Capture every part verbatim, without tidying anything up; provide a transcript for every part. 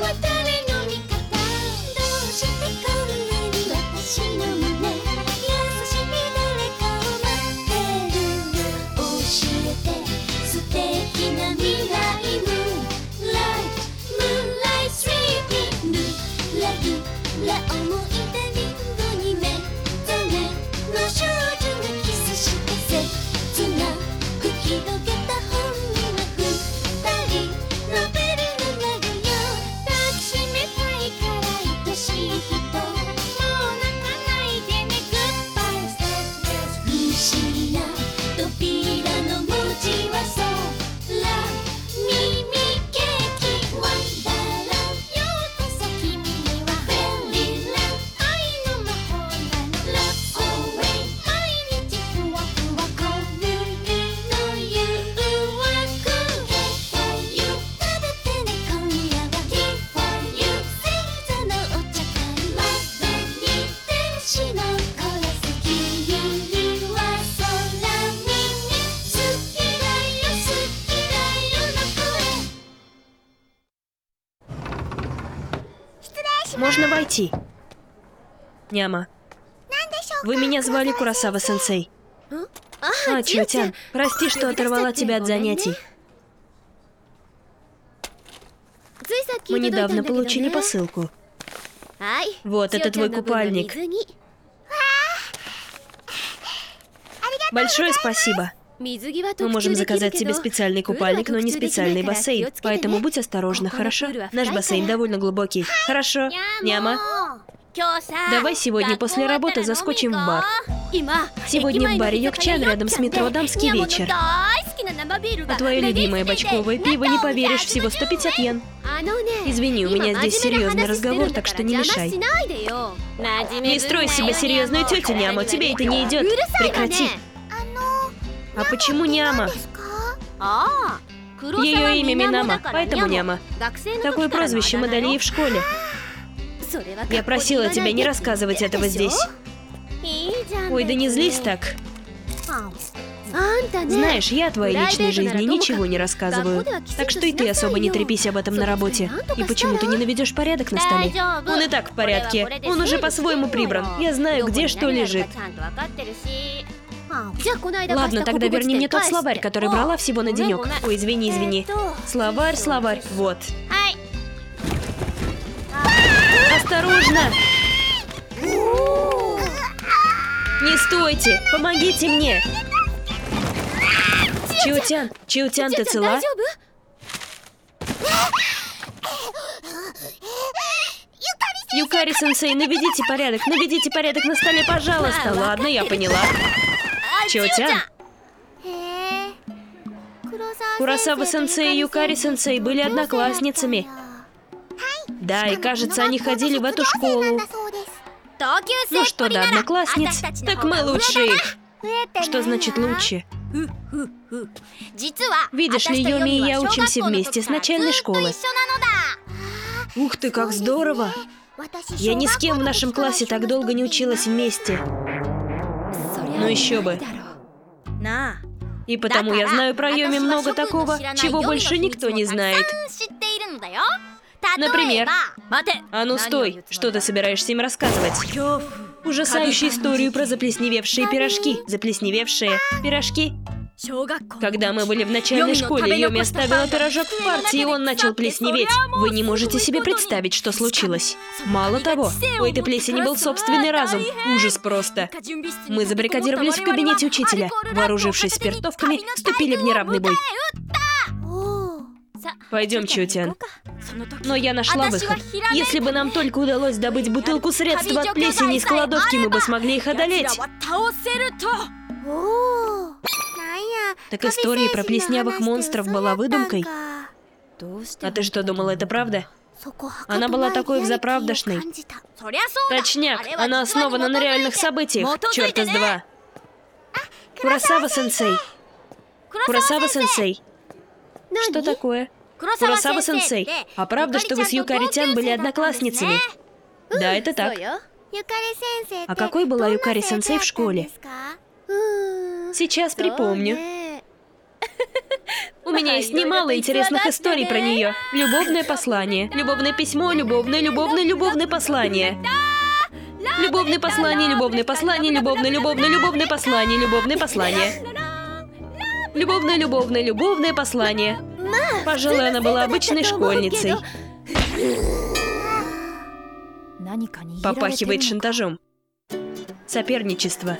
Можно войти. Няма. Вы меня звали Куросава-сенсей. А, Чио-тян, прости, что оторвала тебя от занятий. Мы недавно получили посылку. Вот, это твой купальник. Большое спасибо. Мы можем заказать себе специальный купальник, но не специальный бассейн. Поэтому будь осторожна, хорошо? Наш бассейн довольно глубокий. Хорошо. Няма. Давай сегодня после работы заскочим в бар. Сегодня в баре Йокчан рядом с метро «Дамский вечер». А твое любимое бочковое пиво, не поверишь, всего сто пятьдесят йен. Извини, у меня здесь серьезный разговор, так что не мешай. Не строй из себя серьезную тетю, Няма, тебе это не идет. Прекрати. А почему Няма? Ее имя Минама, поэтому Няма. Такое прозвище мы дали ей в школе. Я просила тебя не рассказывать этого здесь. Ой, да не злись так. Знаешь, я о твоей личной жизни ничего не рассказываю. Так что и ты особо не трепись об этом на работе. И почему ты не наведешь порядок на столе? Он и так в порядке. Он уже по-своему прибран. Я знаю, где что лежит. Ладно, тогда верни мне тот словарь, который брала всего на денек. Ой, извини, извини. Словарь, словарь, вот. Осторожно! Не стойте! Помогите мне! Чио-тян, Чио-тян, ты цела? Юкари-сенсей, наведите порядок, наведите порядок на столе, пожалуйста. Ладно, я поняла. Чио-тян. Куросава-сенсей и Юкари-сенсей были одноклассницами. Да, и кажется, они ходили в эту школу. Ну что до одноклассниц, так мы лучше их. Что значит лучше? Видишь ли, Юми и я учимся вместе с начальной школы. Ух ты, как здорово! Я ни с кем в нашем классе так долго не училась вместе. Ну еще бы. И потому я знаю про Юми много такого, чего больше никто не знает. Например, а ну стой, что ты собираешься им рассказывать? Ужасающую историю про заплесневевшие пирожки. Заплесневевшие пирожки. Когда мы были в начальной школе, Юми оставила пирожок в партии, и он начал плесневеть. Вы не можете себе представить, что случилось. Мало того, у этой плесени был собственный разум. Ужас просто. Мы забаррикадировались в кабинете учителя. Вооружившись спиртовками, вступили в неравный бой. Пойдем, Чио-тян. Но я нашла выход. Если бы нам только удалось добыть бутылку средства от плесени из кладовки, мы бы смогли их одолеть. Так история про плеснявых монстров была выдумкой? А ты что, думала, это правда? Она была такой взаправдошной. Точняк, она основана на реальных событиях. Черт из два. Куросава-сенсей. Куросава-сенсей. Что такое? Куросава-сенсей, а правда, что вы с Юкари-тян были одноклассницами? Да, это так. А какой была Юкари-сенсей в школе? Сейчас припомню. У меня есть немало интересных историй про нее. Любовное послание, любовное письмо, любовное, любовное, любовное послание. Любовное послание, любовное послание, любовное, любовное, любовное послание, любовное послание. Любовное, любовное, любовное послание. Пожалуй, она была обычной школьницей. Попахивает шантажом. Соперничество.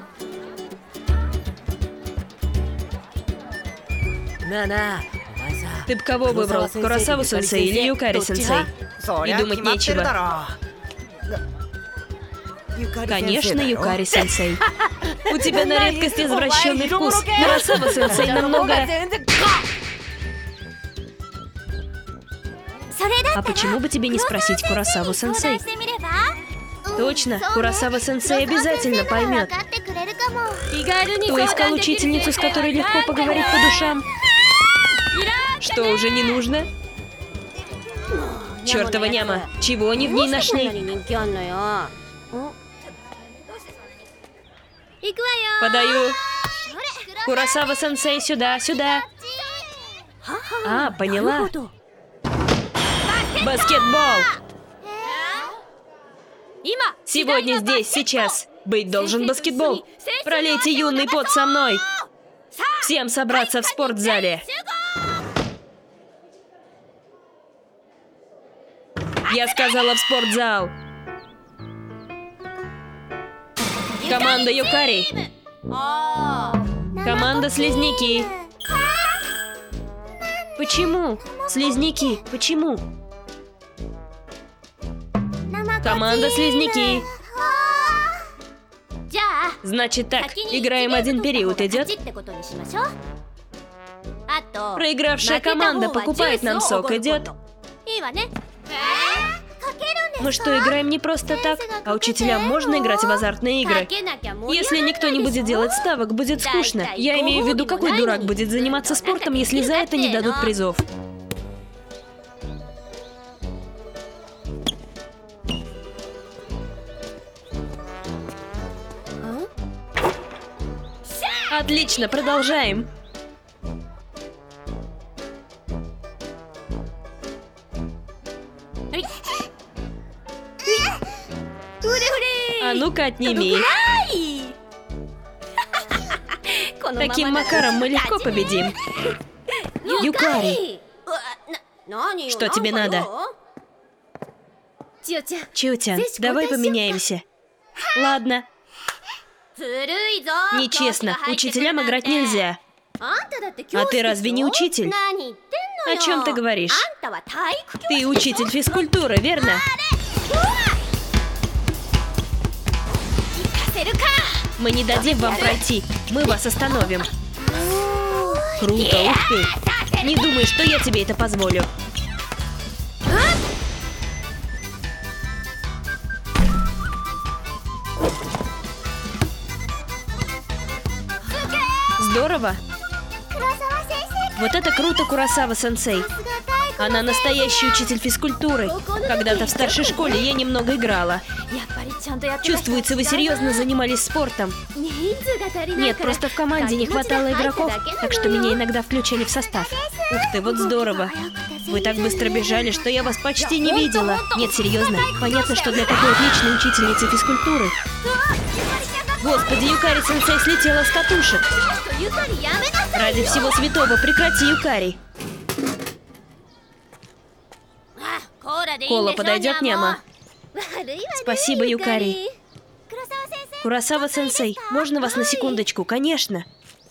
Ты б кого выбрал, Куросаву-сенсей или Юкари-сенсей? И думать нечего. Конечно, Юкари-сенсей. У тебя на редкость извращенный вкус. Куросава-сенсей намного... А почему бы тебе не спросить Куросаву-сенсей? Точно, Куросава-сенсей обязательно поймет. Кто искал учительницу, с которой легко поговорить по душам? Что, уже не нужно? Чёртова няма, чего они в ней нашли? Подаю. Куросава-сенсей, сюда, сюда. А, поняла. Баскетбол! Сегодня здесь, сейчас. Быть должен баскетбол. Пролейте юный пот со мной. Всем собраться в спортзале. Я сказала в спортзал. Команда Юкари. Команда Слизняки. Почему? Слизняки, почему? Команда Слизняки. Значит так, играем один период, идет? Проигравшая команда покупает нам сок, идет? Мы что, играем не просто так? А учителям можно играть в азартные игры? Если никто не будет делать ставок, будет скучно. Я имею в виду, какой дурак будет заниматься спортом, если за это не дадут призов? Отлично, продолжаем. А ну-ка, отними. Таким макаром мы легко победим. Юкари. Что тебе надо? Чио-тян, давай поменяемся. Ладно. Нечестно, учителям играть нельзя. А ты разве не учитель? О чем ты говоришь? Ты учитель физкультуры, верно? Мы не дадим вам пройти, мы вас остановим. Круто, ух ты. Не думай, что я тебе это позволю. Здорово. Вот это круто, Куросава-сенсей. Она настоящий учитель физкультуры. Когда-то в старшей школе я немного играла. Чувствуется, вы серьезно занимались спортом. Нет, просто в команде не хватало игроков, так что меня иногда включали в состав. Ух ты, вот здорово. Вы так быстро бежали, что я вас почти не видела. Нет, серьезно. Понятно, что для такой отличной учительницы физкультуры. Господи, Юкари-сенсей слетела с катушек. Ради всего святого, прекрати, Юкари. Кола подойдет, няма? Спасибо, Юкари. Куросава-сенсей, можно вас на секундочку? Конечно.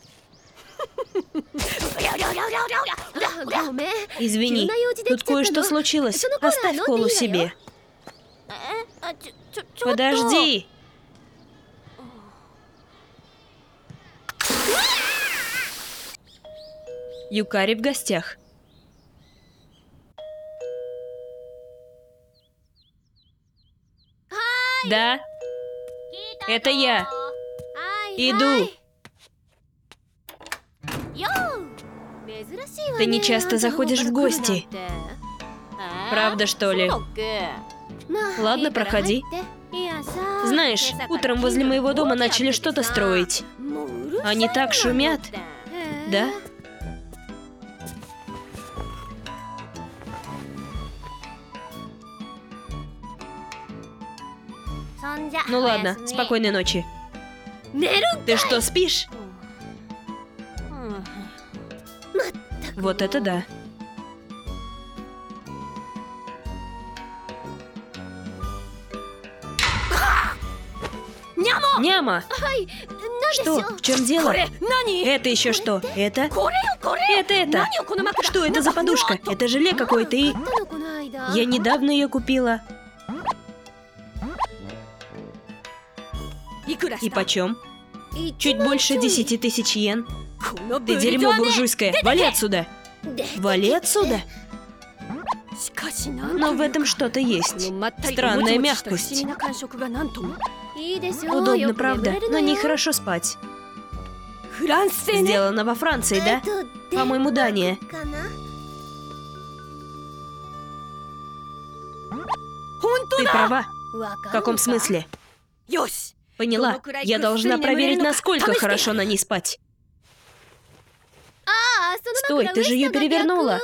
Извини, тут кое-что случилось. Оставь Колу себе. Подожди. Юкари в гостях. Да, это я. Иду. Ты не часто заходишь в гости. Правда, что ли? Ладно, проходи. Знаешь, утром возле моего дома начали что-то строить. Они так шумят. Да? Ну ладно, спокойной ночи. Ты что, спишь? Вот это да. Няма! Что? В чем дело? Это еще что? Это? Это это! Что это за подушка? Это желе какое-то и... Я недавно ее купила. И почем? Чуть больше десяти тысяч йен. Ты дерьмо буржуйское! Вали отсюда! Вали отсюда! Но в этом что-то есть. Странная мягкость. Удобно, правда, но нехорошо спать. Сделано во Франции, да? По-моему, Дания. Ты права. В каком смысле? Поняла. Я должна проверить, насколько хорошо на ней спать. Стой, ты же ее перевернула.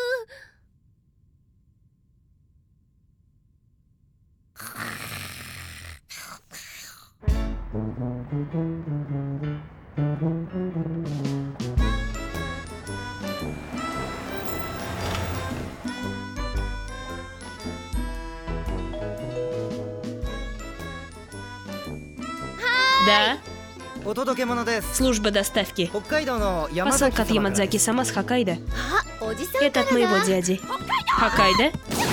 Да? Служба доставки. Посылка от Ямадзаки-сама с Хоккайдо. Это от моего дяди. Хоккайдо?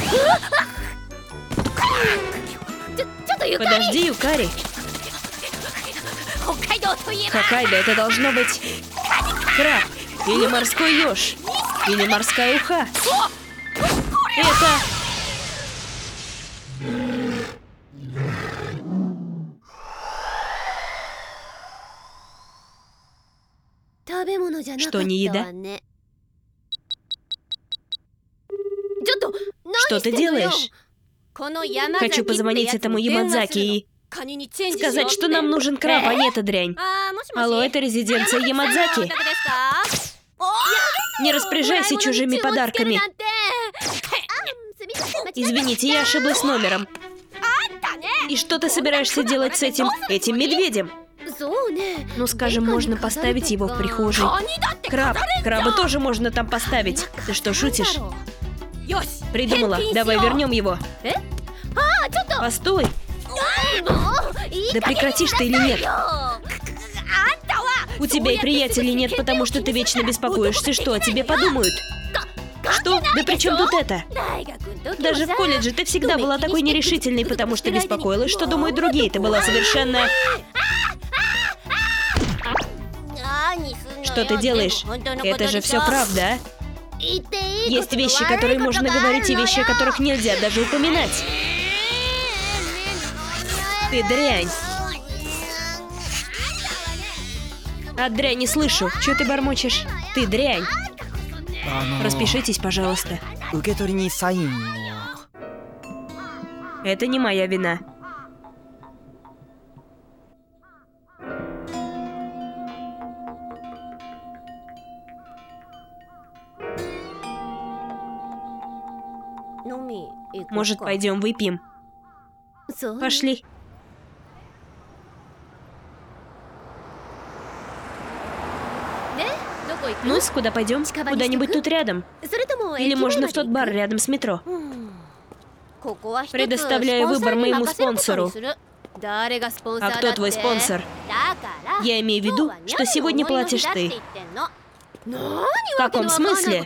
Подожди, Юкари. Хоккайдо, это должно быть краб, или морской еж, или морская уха. Это... Что, не еда? Что ты делаешь? Хочу позвонить этому Ямадзаки и сказать, что нам нужен краб, а не эта дрянь. Алло, это резиденция Ямадзаки. Не распоряжайся чужими подарками. Извините, я ошиблась номером. И что ты собираешься делать с этим, этим медведем? Ну, скажем, можно поставить его в прихожей. Краб. Краба тоже можно там поставить. Ты что, шутишь? Придумала. Давай вернем его. Постой. Да прекратишь ты или нет? У тебя и приятелей нет, потому что ты вечно беспокоишься. Что о тебе подумают? Что? Да при чем тут это? Даже в колледже ты всегда была такой нерешительной, потому что беспокоилась, что думают другие. Ты была совершенно... Что ты делаешь? Это же все правда, а? Есть вещи, которые можно говорить, и вещи, о которых нельзя даже упоминать. Ты дрянь. От дрянь не слышу. Чего ты бормочешь? Ты дрянь. Распишитесь, пожалуйста. Это не моя вина. Может, пойдем выпьем? Пошли. Ну, куда пойдем? Куда-нибудь тут рядом. Или можно в тот бар рядом с метро. Предоставляю выбор моему спонсору. А кто твой спонсор? Я имею в виду, что сегодня платишь ты. В каком смысле?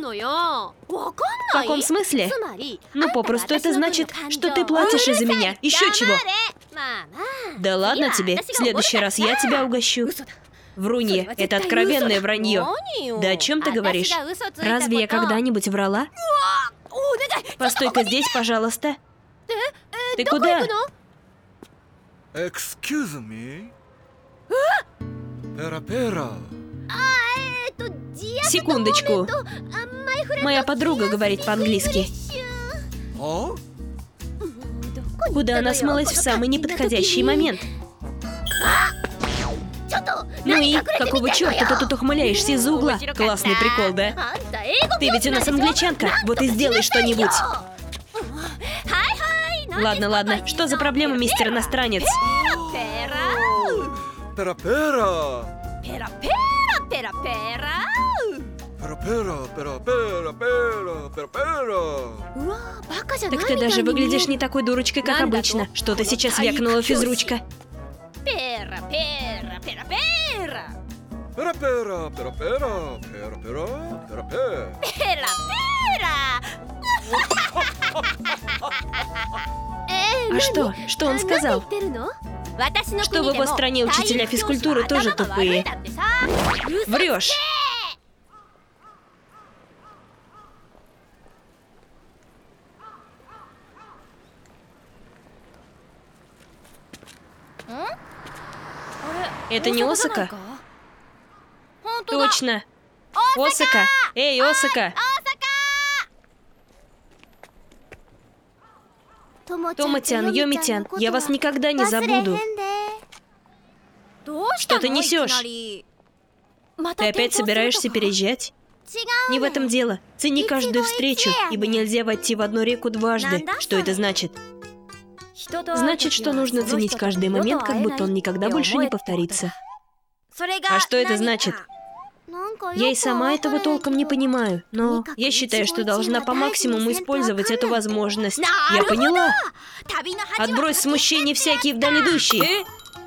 В каком смысле? Ну, попросту это значит, что ты платишь из-за меня. Еще чего? Да ладно тебе. В следующий раз я тебя угощу. Врунье. Это откровенное вранье. Да о чем ты говоришь? Разве я когда-нибудь врала? Постой-ка здесь, пожалуйста. Ты куда? Excuse me. Пера-пера. Секундочку. Моя подруга говорит по-английски. Куда она смылась в самый неподходящий момент? Ну и какого черта ты тут ухмыляешься из-за угла? Классный прикол, да? Ты ведь у нас англичанка, вот и сделай что-нибудь. Ладно, ладно. Что за проблема, мистер иностранец? Пера-пера. Пера-пера-пера-пера. Пера-пера, пера-пера, пера, пера-пера. Так ты даже выглядишь не такой дурочкой, как обычно. Что ты сейчас вякнула, физручка? Пера-пера-пера-пера. Пера-пера, пера-пера, пера-пера, пера-пера. Пера-пера. А что? Что он сказал? Что в его стране учителя физкультуры тоже тупые. Врешь. Это не Осака? Точно. Осака. Эй, Осака. Тома-тян, Йоми-тян, я вас никогда не забуду. Что ты несешь? Ты опять собираешься переезжать? Не в этом дело. Цени каждую встречу, ибо нельзя войти в одну реку дважды. Что это значит? Значит, что нужно ценить каждый момент, как будто он никогда больше не повторится. А что это значит? Я и сама этого толком не понимаю, но я считаю, что должна по максимуму использовать эту возможность. Я поняла. Отбрось смущение всякие вдаль идущие.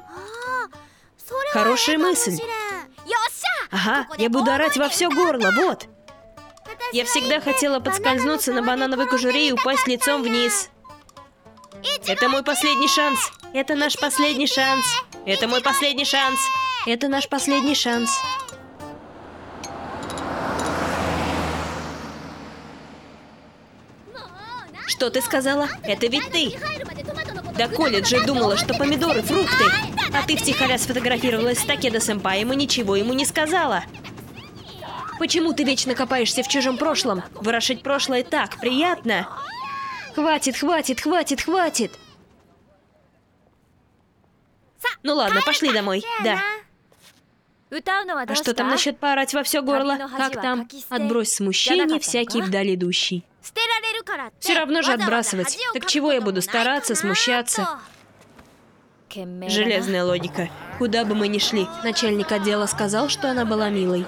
Хорошая мысль. Ага, я буду орать во все горло, вот. Я всегда хотела подскользнуться на банановой кожуре и упасть лицом вниз. Это мой последний шанс. Это наш последний шанс. Это мой последний шанс. Это наш последний шанс. Что ты сказала? Это ведь ты. До колледжа думала, что помидоры, фрукты. А ты втихаря сфотографировалась с Такеда-сэмпаем и ничего ему не сказала. Почему ты вечно копаешься в чужом прошлом? Ворошить прошлое так приятно. Хватит, хватит, хватит, хватит. Ну ладно, пошли домой. Да. А что там насчет поорать во все горло? Как там? Отбрось смущение всякий вдаль идущий. Все равно же отбрасывать. Так чего я буду стараться, смущаться? Железная логика. Куда бы мы ни шли, начальник отдела сказал, что она была милой.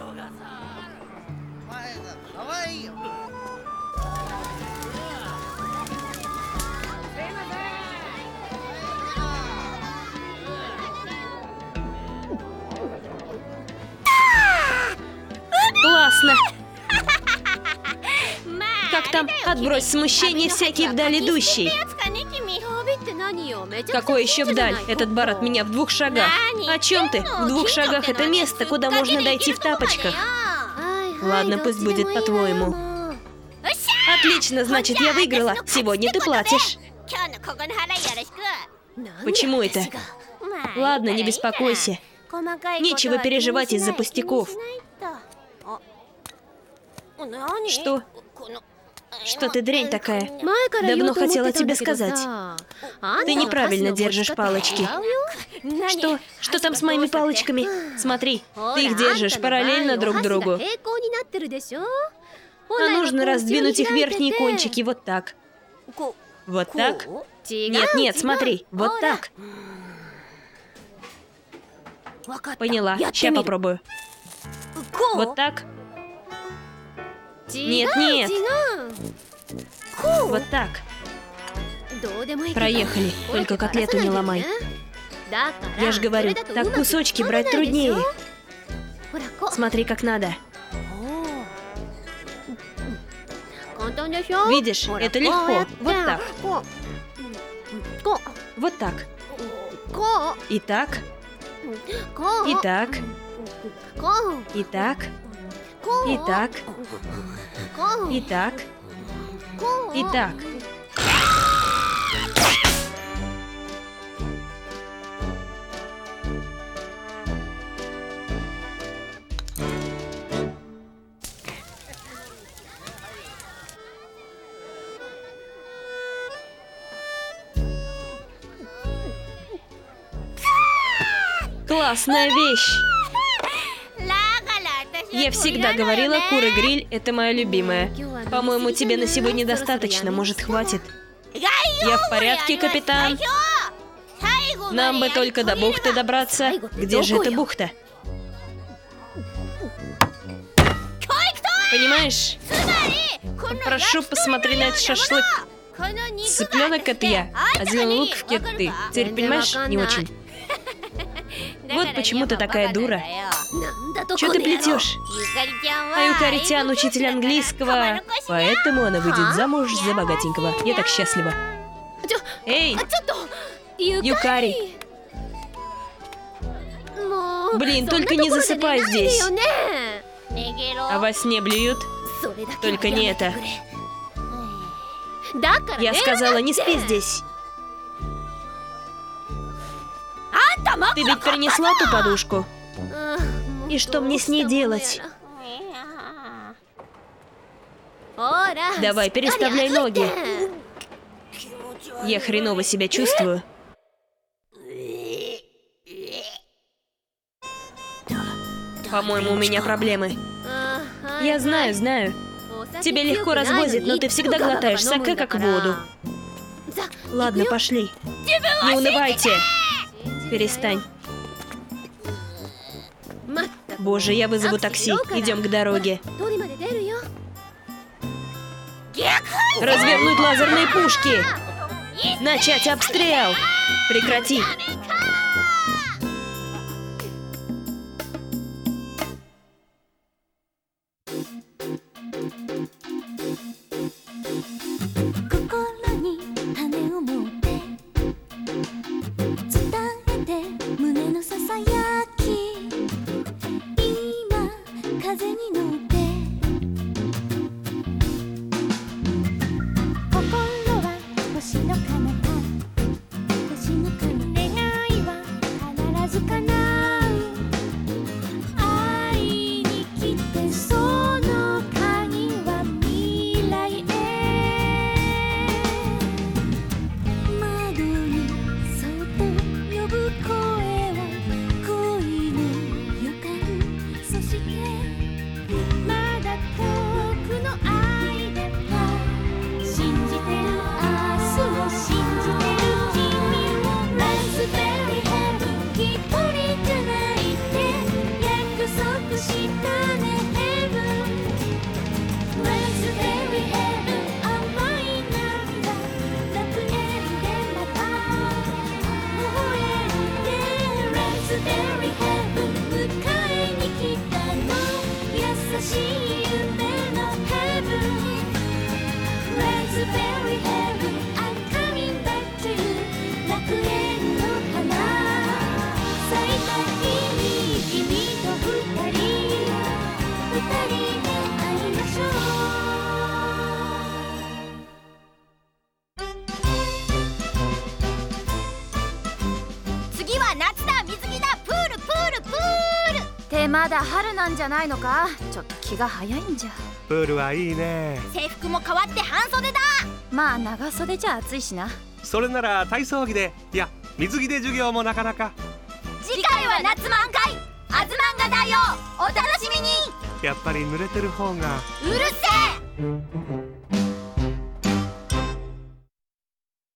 Классно! Как там? Отбрось смущение всякий вдаль идущий. Какой еще вдаль? Этот бар от меня в двух шагах. О чем ты? В двух шагах это место, куда можно дойти в тапочках. Ладно, пусть будет по-твоему. Отлично, значит, я выиграла. Сегодня ты платишь. Почему это? Ладно, не беспокойся. Нечего переживать из-за пустяков. Что? Что ты дрянь такая? Давно хотела тебе сказать. Ты неправильно держишь палочки. Что? Что там с моими палочками? Смотри, ты их держишь параллельно друг другу. А нужно раздвинуть их верхние кончики вот так. Вот так? Нет, нет, смотри, вот так. Поняла, сейчас попробую. Вот так? Нет, нет. Вот так. Проехали, только котлету не ломай. Я ж говорю, так кусочки брать труднее. Смотри, как надо. Видишь, это легко. Вот так. Вот так. И так. И так. И так. И так. И так. И так. Классная вещь. Я всегда говорила, куры-гриль – это моя любимая. По-моему, тебе на сегодня достаточно, может, хватит? Я в порядке, капитан. Нам бы только до бухты добраться. Где же эта бухта? Понимаешь? Прошу, посмотри на этот шашлык. Цыпленок — это я, а зеленый лук в кек ты. Теперь понимаешь? Не очень. Вот почему ты такая дура. Че ты плетешь? А Юкари-тян учитель английского. Поэтому она выйдет замуж за богатенького. Я так счастлива. Эй! Юкари! Блин, только не засыпай здесь. А во сне блюют? Только не это. Я сказала, не спи здесь. Ты ведь принесла ту подушку? И что мне с ней делать? Давай, переставляй ноги. Я хреново себя чувствую. По-моему, у меня проблемы. Я знаю, знаю. Тебя легко развозят, но ты всегда глотаешь саке как воду. Ладно, пошли. Не унывайте. Перестань. Боже, я вызову такси. Идем к дороге. Развернуть лазерные пушки. Начать обстрел. Прекрати. ってまだ春なんじゃないのか。ちょっと気が早いんじゃ。 プールはいいね。 制服も変わって半袖だ。まあ長袖じゃ暑いしな。 それなら体操着で、いや水着で授業もなかなか。 次回は夏満開。あずまんがだよ。お楽しみに。 やっぱり濡れてる方が。 うるせえ。